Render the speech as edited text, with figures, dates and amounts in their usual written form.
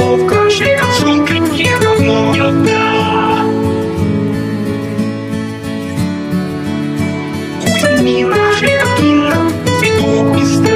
в каждой косунке мне давно одна. Мира, веду из